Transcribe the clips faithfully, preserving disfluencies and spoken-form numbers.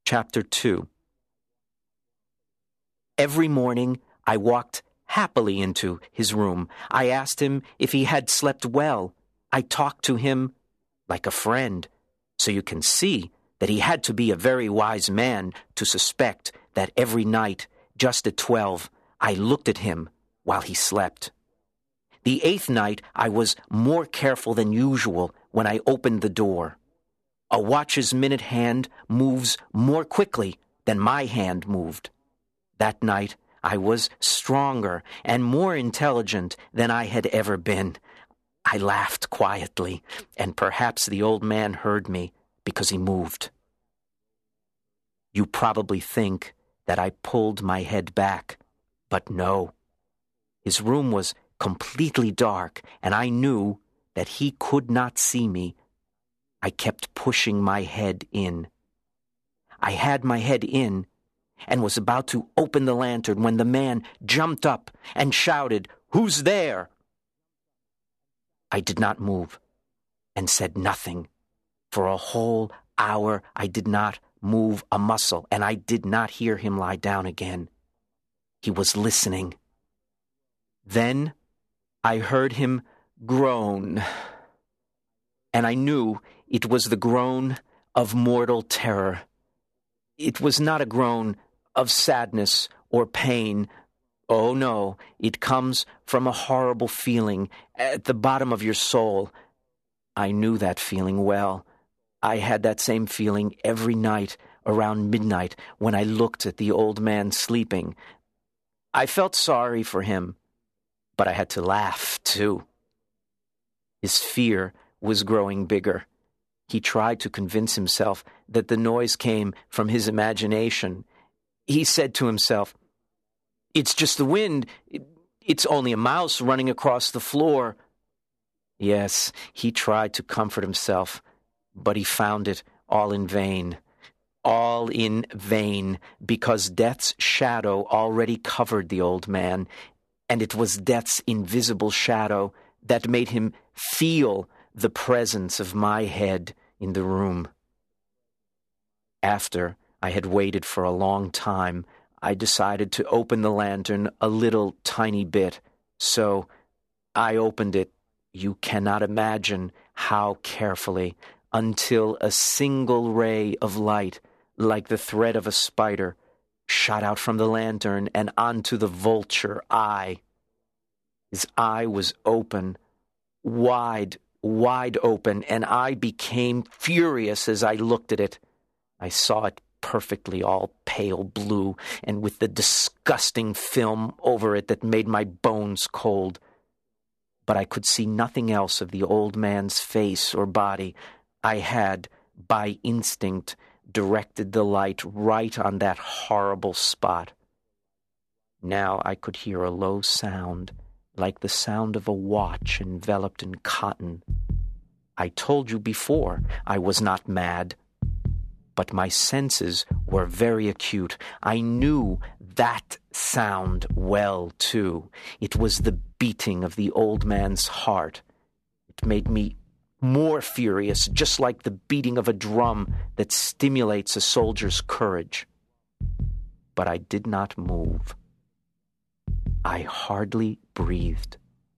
Chapter two. Every morning I walked happily into his room. I asked him if he had slept well. I talked to him like a friend. So you can see that he had to be a very wise man to suspect that every night, just at twelve, I looked at him while he slept. The eighth night I was more careful than usual when I opened the door. A watch's minute hand moves more quickly than my hand moved. That night I was stronger and more intelligent than I had ever been. I laughed quietly, and perhaps the old man heard me because he moved. You probably think that I pulled my head back, but no. His room was completely dark, and I knew that he could not see me. I kept pushing my head in. I had my head in and was about to open the lantern when the man jumped up and shouted, "Who's there?" I did not move and said nothing. For a whole hour I did not move a muscle, and I did not hear him lie down again. He was listening. Then I heard him groan, and I knew it was the groan of mortal terror. It was not a groan of sadness or pain. Oh no, it comes from a horrible feeling at the bottom of your soul. I knew that feeling well. I had that same feeling every night around midnight when I looked at the old man sleeping. I felt sorry for him, but I had to laugh too. His fear was growing bigger. He tried to convince himself that the noise came from his imagination. He said to himself, "It's just the wind. It's only a mouse running across the floor." Yes, he tried to comfort himself, but he found it all in vain. All in vain, because death's shadow already covered the old man, and it was death's invisible shadow that made him feel the presence of my head in the room. After I had waited for a long time, I decided to open the lantern a little tiny bit. So I opened it, you cannot imagine how carefully, until a single ray of light, like the thread of a spider, shot out from the lantern and onto the vulture eye. His eye was open, wide, wide open, and I became furious as I looked at it. I saw it perfectly, all pale blue, and with the disgusting film over it that made my bones cold. But I could see nothing else of the old man's face or body. I had, by instinct, directed the light right on that horrible spot. Now I could hear a low sound, like the sound of a watch enveloped in cotton. I told you before I was not mad. But my senses were very acute. I knew that sound well, too. It was the beating of the old man's heart. It made me more furious, just like the beating of a drum that stimulates a soldier's courage. But I did not move. I hardly breathed.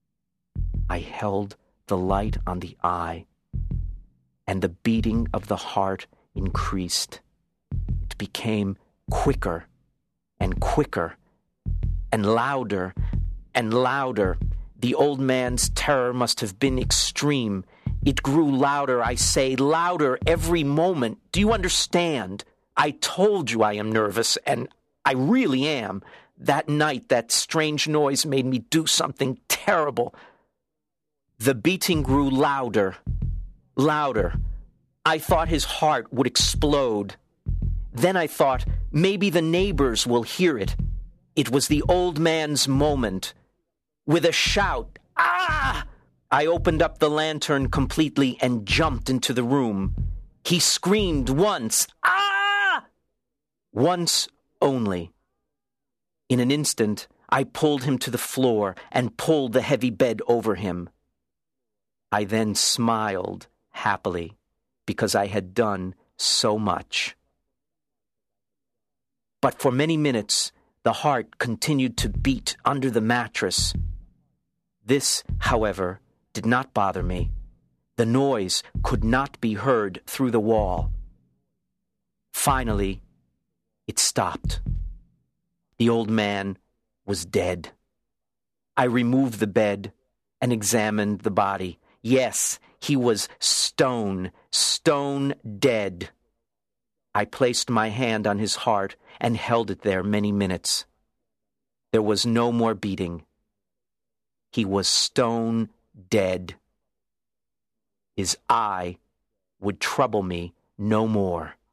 I held the light on the eye, and the beating of the heart increased. It became quicker and quicker and louder and louder. The old man's terror must have been extreme. It grew louder, I say, louder every moment. Do you understand? I told you I am nervous, and I really am. That night, that strange noise made me do something terrible. The beating grew louder, louder. I thought his heart would explode. Then I thought, maybe the neighbors will hear it. It was the old man's moment. With a shout, "Ah!" I opened up the lantern completely and jumped into the room. He screamed once, "Ah!" Once only. In an instant, I pulled him to the floor and pulled the heavy bed over him. I then smiled happily, because I had done so much. but for many minutes the heart continued to beat under the mattress. This, however, did not bother me. The noise could not be heard through the wall. Finally, it stopped. The old man was dead. I removed the bed and examined the body. Yes, he was stone, stone dead. I placed my hand on his heart and held it there many minutes. There was no more beating. He was stone dead. His eye would trouble me no more.